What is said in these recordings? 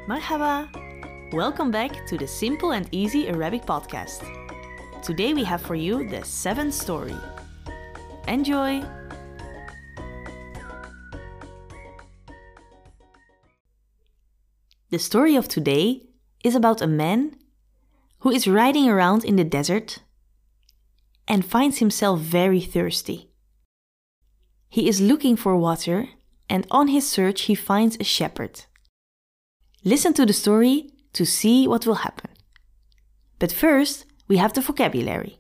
Marhaba! Welcome back to the Simple and Easy Arabic podcast. Today we have for you the 7th story. Enjoy! The story of today is about a man who is riding around in the desert and finds himself very thirsty. He is looking for water, and on his search he finds a shepherd. Listen to the story to see what will happen. But first, we have the vocabulary.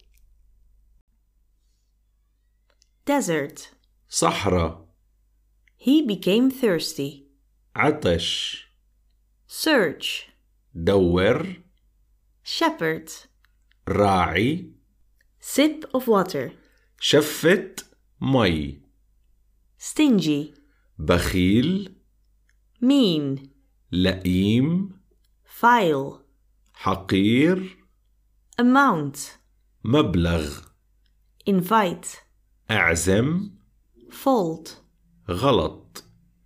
Desert. صحراء. He became thirsty. عطش. Search. دور. Shepherd. راعي. Sip of water. شفة مي. Stingy. بخيل. Mean. لئيم. Vile. حقير. amount. مبلغ. Invite. أعزم. Fault. غلط.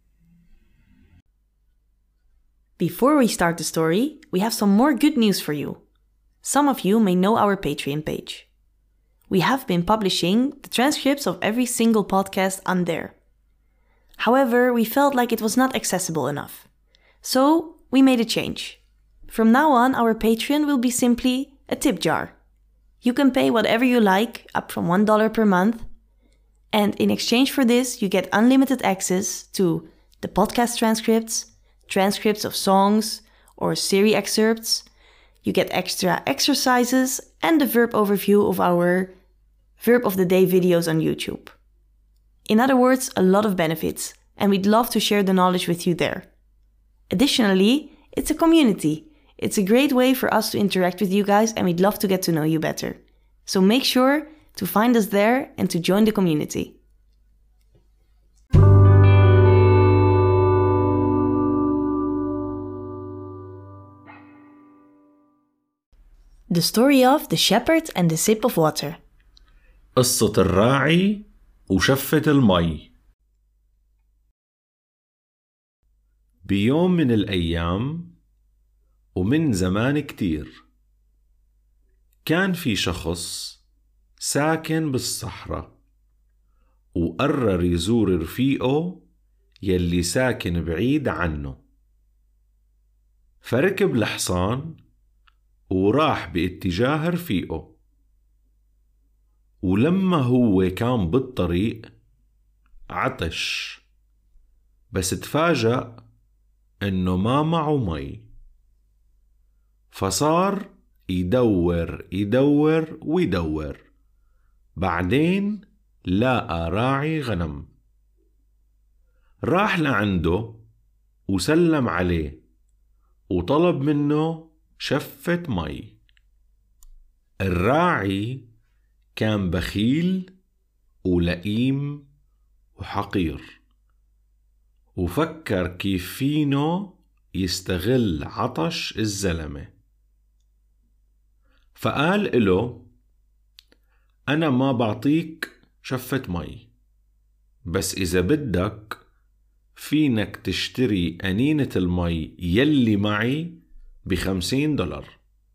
Before we start the story, we have some more good news for you. Some of you may know our Patreon page. We have been publishing the transcripts of every single podcast on there. However, we felt like it was not accessible enough. So, we made a change. From now on, our Patreon will be simply a tip jar. You can pay whatever you like, up from $1 per month. And in exchange for this, you get unlimited access to the podcast transcripts of songs or series excerpts. You get extra exercises and the verb overview of our Verb of the Day videos on YouTube. In other words, a lot of benefits, and we'd love to share the knowledge with you there. Additionally, it's a community. It's a great way for us to interact with you guys, and we'd love to get to know you better. So make sure to find us there and to join the community. The story of the shepherd and the sip of water. قصة الراعي وشفة المي. بيوم من الأيام ومن زمان كتير كان في شخص ساكن بالصحراء وقرر يزور رفيقه يلي ساكن بعيد عنه. فركب الحصان وراح باتجاه رفيقه. ولما هو كان بالطريق عطش، بس تفاجأ انه ما معه مي. فصار يدور ويدور. بعدين لاقى راعي غنم. راح لعنده وسلم عليه وطلب منه شفة مي. الراعي كان بخيل ولئيم وحقير، وفكر كيف فينه يستغل عطش الزلمة. فقال له: أنا ما بعطيك شفة مي، بس إذا بدك فينك تشتري أنينة المي يلي معي $50.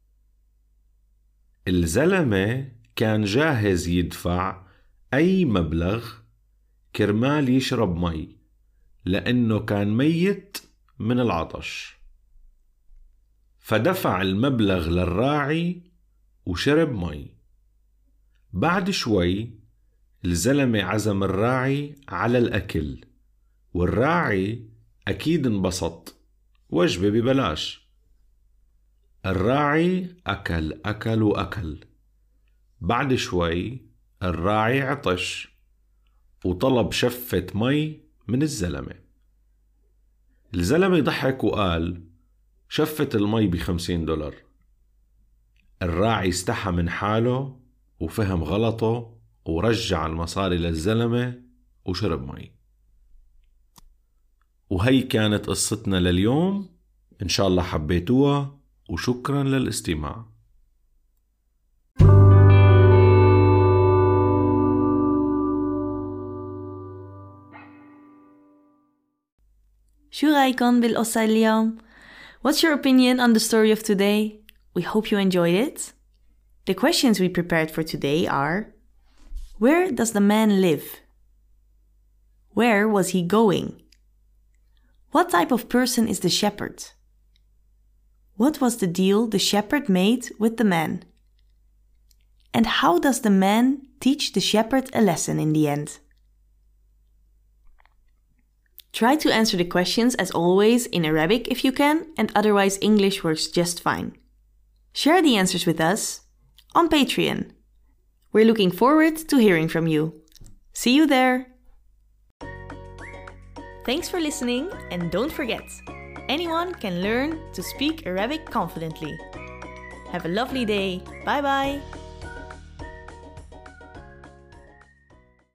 الزلمة كان جاهز يدفع أي مبلغ كرمال يشرب مي، لأنه كان ميت من العطش. فدفع المبلغ للراعي وشرب مي. بعد شوي الزلمة عزم الراعي على الأكل، والراعي أكيد انبسط، وجبة ببلاش. الراعي أكل وأكل. بعد شوي الراعي عطش وطلب شفة مي من الزلمة. الزلمة ضحك وقال: شفة المي $50. الراعي استحى من حاله وفهم غلطه ورجع المصاري للزلمة وشرب مي. وهي كانت قصتنا لليوم. إن شاء الله حبيتوها، وشكرا للاستماع. شو رأيكم بالقصة اليوم؟ What's your opinion on the story of today? We hope you enjoyed it. The questions we prepared for today are: where does the man live? Where was he going? What type of person is the shepherd? What was the deal the shepherd made with the man? And how does the man teach the shepherd a lesson in the end? Try to answer the questions as always in Arabic if you can, and otherwise English works just fine. Share the answers with us on Patreon. We're looking forward to hearing from you. See you there! Thanks for listening, and don't forget, anyone can learn to speak Arabic confidently. Have a lovely day. Bye bye!